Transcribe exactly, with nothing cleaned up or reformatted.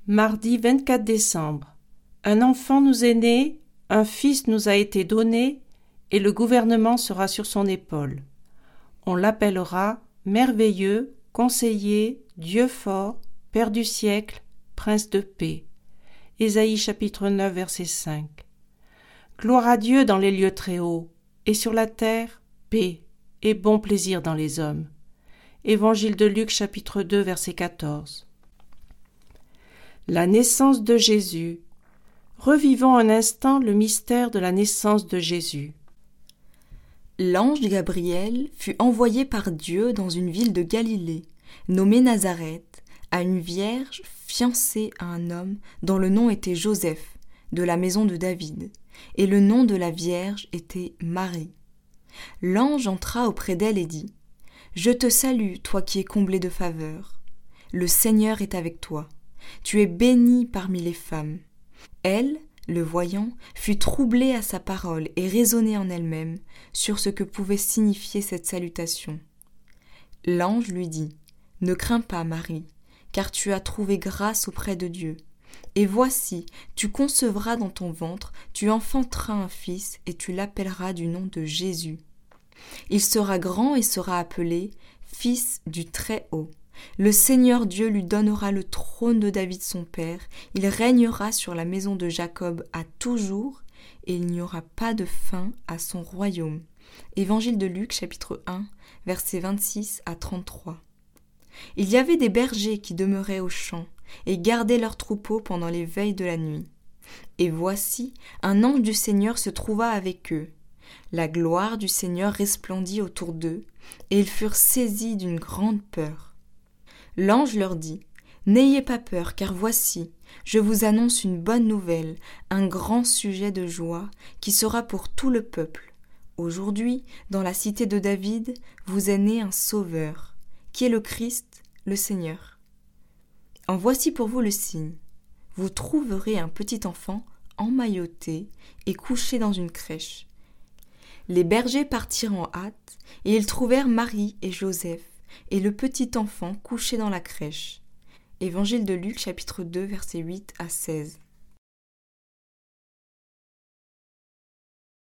Mardi vingt-quatre décembre. Un enfant nous est né, un fils nous a été donné, et le gouvernement sera sur son épaule. On l'appellera merveilleux, conseiller, Dieu fort, Père du siècle, Prince de paix. Ésaïe chapitre neuf verset cinq. Gloire à Dieu dans les lieux très hauts, et sur la terre, paix et bon plaisir dans les hommes. Évangile de Luc chapitre deux verset quatorze. La naissance de Jésus. Revivons un instant le mystère de la naissance de Jésus. L'ange Gabriel fut envoyé par Dieu dans une ville de Galilée, nommée Nazareth, à une vierge fiancée à un homme dont le nom était Joseph, de la maison de David, et le nom de la vierge était Marie. L'ange entra auprès d'elle et dit : « Je te salue, toi qui es comblée de faveur. Le Seigneur est avec toi. Tu es bénie parmi les femmes. » Elle, le voyant, fut troublée à sa parole et raisonnait en elle-même sur ce que pouvait signifier cette salutation. L'ange lui dit : « Ne crains pas, Marie, car tu as trouvé grâce auprès de Dieu. Et voici, tu concevras dans ton ventre, tu enfanteras un fils et tu l'appelleras du nom de Jésus. Il sera grand et sera appelé Fils du Très-Haut. Le Seigneur Dieu lui donnera le trône de David son père, il régnera sur la maison de Jacob à toujours, et il n'y aura pas de fin à son royaume. » Évangile de Luc, chapitre un, versets vingt-six à trente-trois. Il y avait des bergers qui demeuraient aux champs, et gardaient leurs troupeaux pendant les veilles de la nuit. Et voici, un ange du Seigneur se trouva avec eux. La gloire du Seigneur resplendit autour d'eux, et ils furent saisis d'une grande peur. L'ange leur dit : « N'ayez pas peur, car voici, je vous annonce une bonne nouvelle, un grand sujet de joie, qui sera pour tout le peuple. Aujourd'hui, dans la cité de David, vous est né un Sauveur, qui est le Christ, le Seigneur. En voici pour vous le signe. Vous trouverez un petit enfant emmailloté et couché dans une crèche. » Les bergers partirent en hâte, et ils trouvèrent Marie et Joseph, et le petit enfant couché dans la crèche. Évangile de Luc, chapitre deux, versets huit à seize.